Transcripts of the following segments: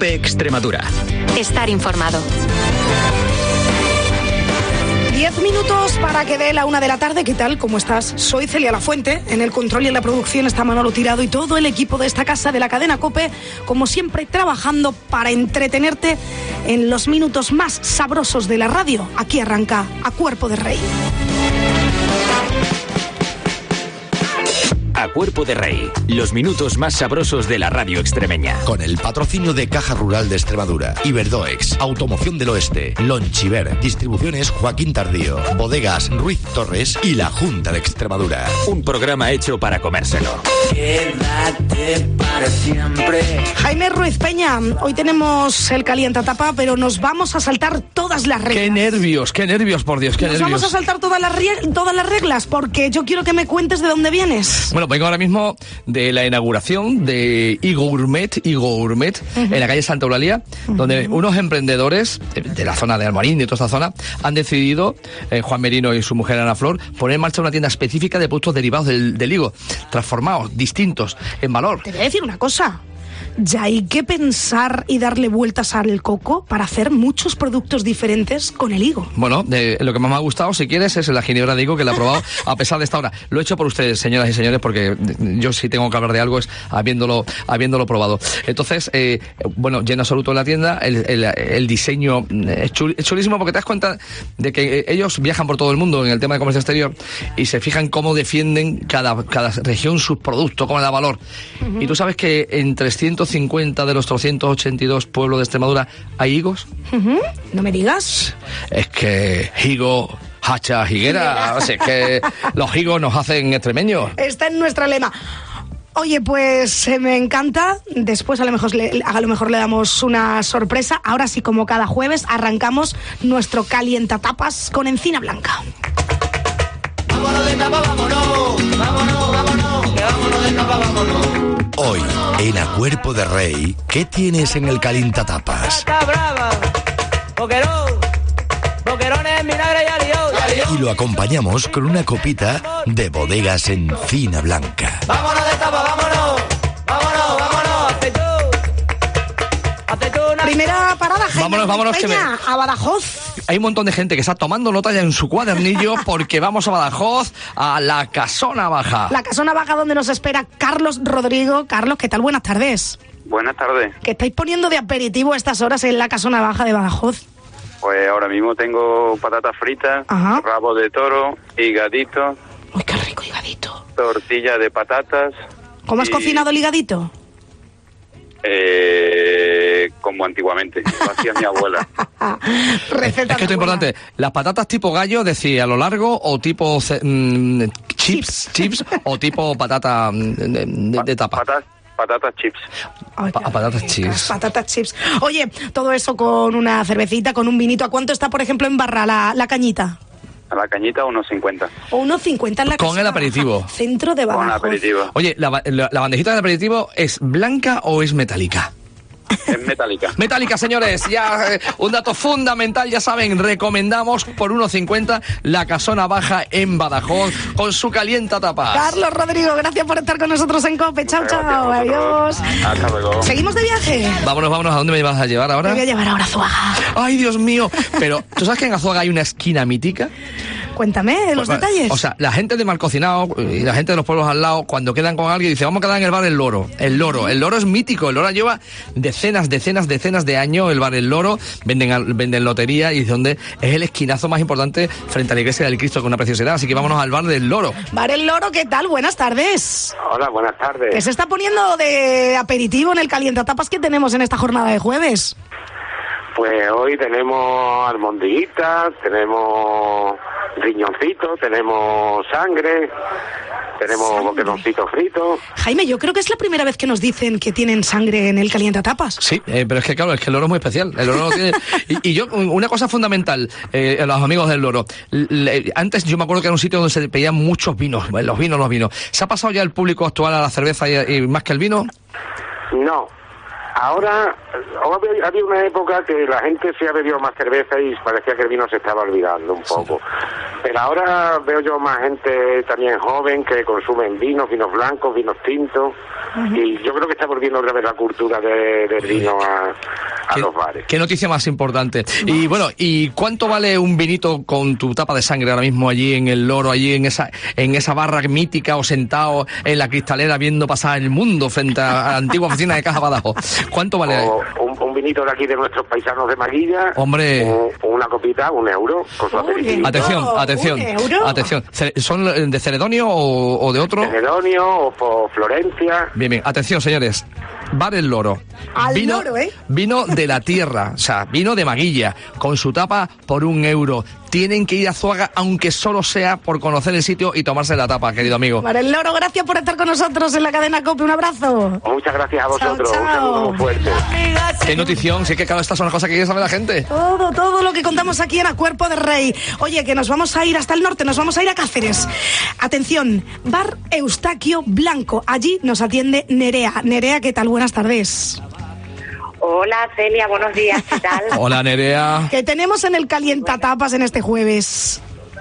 COPE Extremadura. Estar informado. 10 minutos para que dé la 1 de la tarde. ¿Qué tal? ¿Cómo estás? Soy Celia Lafuente. En el control y en la producción está Manolo Tirado y todo el equipo de esta casa de la cadena COPE, como siempre, trabajando para entretenerte en los minutos más sabrosos de la radio. Aquí arranca A Cuerpo de Rey. A Cuerpo de Rey, los minutos más sabrosos de la radio extremeña. Con el patrocinio de Caja Rural de Extremadura, Iberdoex, Automoción del Oeste, Lonchiver, Distribuciones Joaquín Tardío, Bodegas Ruiz Torres y la Junta de Extremadura. Un programa hecho para comérselo. Quédate para siempre. Jaime Ruiz Peña, hoy tenemos el calientatapa, pero nos vamos a saltar todas las reglas. Qué nervios, por Dios, qué nervios. Nos vamos a saltar todas las reglas, porque yo quiero que me cuentes de dónde vienes. Bueno, vengo ahora mismo de la inauguración de Higo Gourmet, en la calle Santa Eulalia, donde unos emprendedores de la zona de Almarín y de toda esta zona han decidido, Juan Merino y su mujer Ana Flor, poner en marcha una tienda específica de productos derivados del higo, transformados, distintos, en valor. Te voy a decir una cosa. Ya hay que pensar y darle vueltas al coco para hacer muchos productos diferentes con el higo. Bueno, lo que más me ha gustado, si quieres, es la ginebra de higo, que la he probado a pesar de esta hora. Lo he hecho por ustedes, señoras y señores, porque yo si tengo que hablar de algo es habiéndolo probado. Entonces, bueno, lleno absoluto en la tienda, el diseño es chulísimo, porque te das cuenta de que ellos viajan por todo el mundo en el tema de comercio exterior y se fijan cómo defienden cada región sus productos, cómo le da valor. Y tú sabes que en 350 de los 382 pueblos de Extremadura hay higos. No me digas. Es que higo, hacha, higuera. O sea, es que los higos nos hacen extremeños. Está en nuestra lema. Oye, pues me encanta. Después a lo mejor le damos una sorpresa. Ahora sí, como cada jueves, arrancamos nuestro calientatapas con encina blanca. Vámonos de tapa, vámonos. Vámonos, vámonos. Que vámonos de tapa, vámonos. Hoy, en A Cuerpo de Rey, ¿qué tienes en el calientatapas? Está brava. Boquerones en vinagre y alió. Y lo acompañamos con una copita de Bodegas Encina Blanca. Vámonos de tapa, vámonos. Vámonos, vámonos. Aceituna. Primera parada, Jaime. Vámonos, Peña, a Badajoz. Hay un montón de gente que está tomando nota ya en su cuadernillo porque vamos a Badajoz, a la Casona Baja. La Casona Baja, donde nos espera Carlos Rodrigo. Carlos, ¿qué tal? Buenas tardes. Buenas tardes. ¿Qué estáis poniendo de aperitivo a estas horas en la Casona Baja de Badajoz? Pues ahora mismo tengo patatas fritas, Ajá. rabo de toro, higadito, Uy, qué rico higadito. tortilla de patatas. ¿Cómo has cocinado el higadito? Como antiguamente, lo hacía mi abuela. Receta Es que esto es importante. Las patatas tipo gallo, decir, a lo largo, o tipo chips, o tipo patata de tapa. Patatas chips. Ay, qué Patatas ricas, chips. Patatas chips. Oye, todo eso con una cervecita, con un vinito. ¿A cuánto está, por ejemplo, en barra la cañita? A la cañita unos 50. O unos 50 en la Con Casona el aperitivo. Baja, centro de Badajoz. Con aperitivo. Oye, ¿la bandejita del aperitivo es blanca o es metálica? Es metálica. Metálica, señores, ya un dato fundamental, ya saben, recomendamos por 1,50 la Casona Baja en Badajoz con su calientatapas. Carlos Rodrigo, gracias por estar con nosotros en COPE. Chao, Gracias chao, a adiós. vosotros. Hasta luego. ¿Seguimos de viaje? Vámonos, ¿a dónde me vas a llevar ahora? Te voy a llevar ahora a Azuaga. Ay, Dios mío, pero ¿tú sabes que en Azuaga hay una esquina mítica? Cuéntame los detalles. O sea, la gente de Malcocinado y la gente de los pueblos al lado, cuando quedan con alguien, dice, vamos a quedar en el bar El Loro. El Loro es mítico, el Loro lleva decenas de años, el bar El Loro, venden lotería y es donde es el esquinazo más importante frente a la iglesia del Cristo, con una preciosidad. Así que vámonos al bar del Loro. Bar El Loro, ¿qué tal? Buenas tardes. Hola, buenas ¿Qué tardes. se está poniendo de aperitivo en el calientatapas que tenemos en esta jornada de jueves? Pues hoy tenemos almondiguitas, tenemos riñoncitos, tenemos sangre, tenemos boqueroncitos fritos. Jaime, yo creo que es la primera vez que nos dicen que tienen sangre en el calientatapas. Sí, pero es que claro, es que el Loro es muy especial. El Loro no tiene... y yo, una cosa fundamental, a los amigos del Loro. Antes yo me acuerdo que era un sitio donde se pedían muchos vinos, los vinos. ¿Se ha pasado ya el público actual a la cerveza y más que el vino? No. Ahora, había una época que la gente se ha bebido más cerveza y parecía que el vino se estaba olvidando un poco. Pero ahora veo yo más gente también joven que consumen vinos blancos, vinos tintos. Y yo creo que está volviendo otra vez la cultura del vino a los bares. Qué noticia más importante. Y bueno, ¿y cuánto vale un vinito con tu tapa de sangre ahora mismo allí en el Loro, allí en esa barra mítica o sentado en la cristalera viendo pasar el mundo frente a la antigua oficina de Caja Badajoz? ¿Cuánto vale? Un vinito de aquí de nuestros paisanos de Maguilla. Hombre. Una copita, €1 con su aperitivo. Atención. ¿Son de Celedonio o de otro? Celedonio o por Florencia. Bien. Atención, señores. Bar El Loro. Vino de la tierra, o sea, vino de Maguilla, con su tapa por €1. Tienen que ir a Zuaga, aunque solo sea por conocer el sitio y tomarse la tapa, querido amigo. Bar El Loro, gracias por estar con nosotros en la cadena COPE. Un abrazo. Muchas gracias a vosotros. Chao. Un saludo muy fuerte. Qué notición, sí que claro, estas son las cosas que quiere saber la gente. Todo lo que contamos aquí en A Cuerpo de Rey. Oye, que nos vamos a ir hasta el norte, nos vamos a ir a Cáceres. Atención, Bar Eustaquio Blanco. Allí nos atiende Nerea. Nerea, ¿qué tal? Buenas tardes. Hola Celia, buenos días, ¿qué tal? Hola Nerea. ¿Qué tenemos en el calientatapas en este jueves?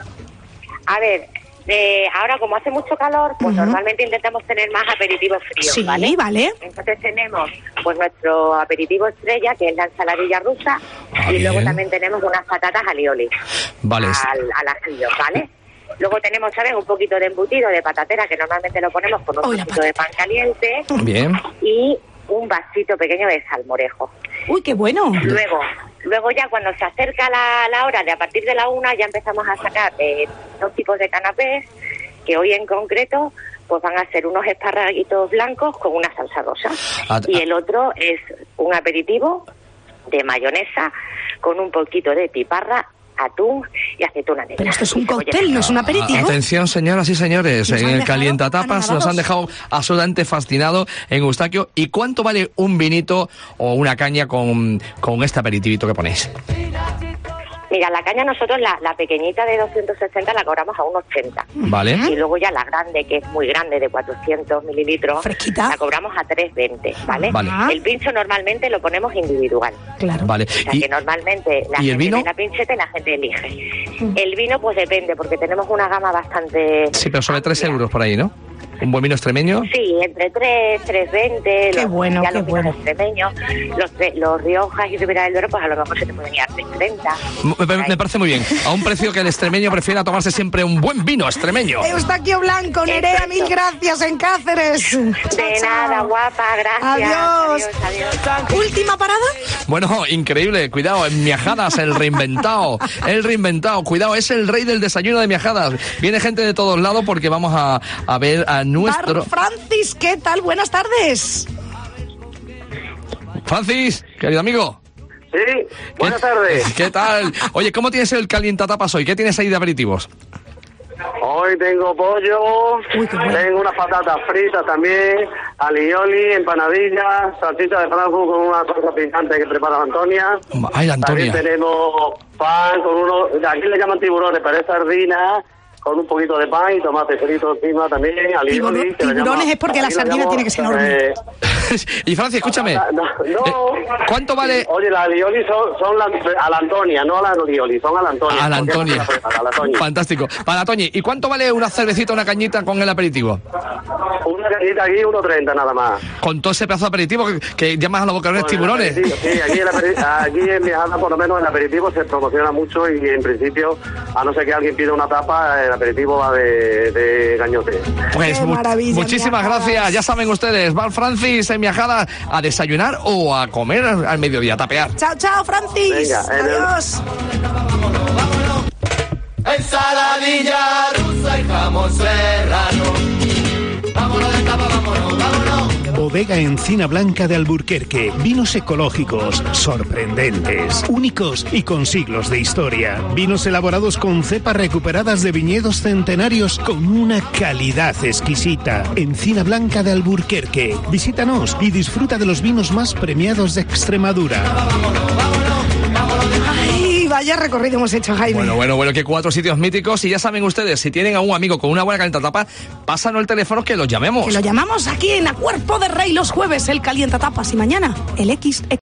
A ver, ahora como hace mucho calor, pues normalmente intentamos tener más aperitivos fríos, sí, ¿vale? Entonces tenemos pues nuestro aperitivo estrella, que es la ensaladilla rusa, y bien. luego también tenemos unas patatas alioli, vale. al ajillo, ¿vale? Luego tenemos, ¿sabes? Un poquito de embutido de patatera, que normalmente lo ponemos con un poquito de pan caliente. Bien. Y un vasito pequeño de salmorejo. ¡Uy, qué bueno! Luego ya cuando se acerca la hora de a partir de la 1 ya empezamos a sacar 2 tipos de canapés, que hoy en concreto pues van a ser unos esparraguitos blancos con una salsa rosa. Y el otro es un aperitivo de mayonesa con un poquito de piparra, atún y aceituna negra. Pero esto es un cóctel, no es un aperitivo. Atención, señoras y señores, en el calientatapas nos han dejado absolutamente fascinados en Eustaquio. ¿Y cuánto vale un vinito o una caña con este aperitivito que ponéis? Mira, la caña nosotros, la pequeñita de 260 la cobramos a 1,80. Vale. Y luego ya la grande, que es muy grande, de 400 mililitros, fresquita, la cobramos a 3,20, ¿vale? Vale. El pincho normalmente lo ponemos individual. Claro. Vale. O sea, que normalmente la gente vino? ve la pincheta y la gente elige. El vino, pues depende, porque tenemos una gama bastante... Sí, pero sobre 3 euros por ahí, ¿no? ¿Un buen vino extremeño? Sí, entre 3,20. Qué bueno, ya qué los vinos extremeños. Los Riojas y Ribera del Duero, pues a lo mejor se te pueden ir a 3,30. Me parece muy bien. A un precio que el extremeño prefiera tomarse siempre un buen vino extremeño. Eustaquio Blanco, Nerea, mil gracias en Cáceres. De nada, guapa, gracias. Adiós. ¿Última parada? Bueno, increíble. Cuidado, en Miajadas, el reinventado. Cuidado, es el rey del desayuno de Miajadas. Viene gente de todos lados porque vamos a ver a nuestro... Bar Francis, ¿qué tal? Buenas tardes. Francis, querido amigo. Sí, buenas tardes. ¿Qué tal? Oye, ¿cómo tienes el calientatapas hoy? ¿Qué tienes ahí de aperitivos? Hoy tengo pollo, tengo unas patatas fritas también, alioli, empanadillas, salchicha de Frankfurt con una salsa picante que prepara Antonia. Ay, la Antonia. También tenemos pan con aquí le llaman tiburones, pero es sardina, con un poquito de pan y tomate frito encima también, alioli. Tiburones es porque la sardina tiene que ser enorme. Y Francia, escúchame. ¿Cuánto vale? Oye, las alioli son a la Antonia, no a la alioli, son a la Antonia. A la Antonia. Fantástico. Para Toñi, ¿y cuánto vale una cervecita, una cañita con el aperitivo? Una cañita aquí, 1,30 nada más. Con todo ese pedazo de aperitivo que llamas a los bocarones tiburones. Sí, aquí en Miajadas por lo menos el aperitivo se promociona mucho y en principio, a no ser que alguien pida una tapa, el aperitivo va de gañote. Pues muchísimas gracias. Ya saben ustedes, Bar Francis en Miajadas, a desayunar o a comer al mediodía, a tapear. Chao, chao, Francis. Venga, adiós. Ensaladilla rusa y jamón serrano. Vámonos de tapa, vámonos. Bodega Encina Blanca de Alburquerque. Vinos ecológicos, sorprendentes, únicos y con siglos de historia. Vinos elaborados con cepas recuperadas de viñedos centenarios con una calidad exquisita. Encina Blanca de Alburquerque. Visítanos y disfruta de los vinos más premiados de Extremadura. Ay, vaya recorrido hemos hecho, Jaime. Bueno, que 4 sitios míticos. Y ya saben ustedes, si tienen a un amigo con una buena calientatapa, pásanos el teléfono que los llamemos. Que lo llamamos aquí en A Cuerpo de Rey los jueves, el calientatapas. Y mañana, el XX.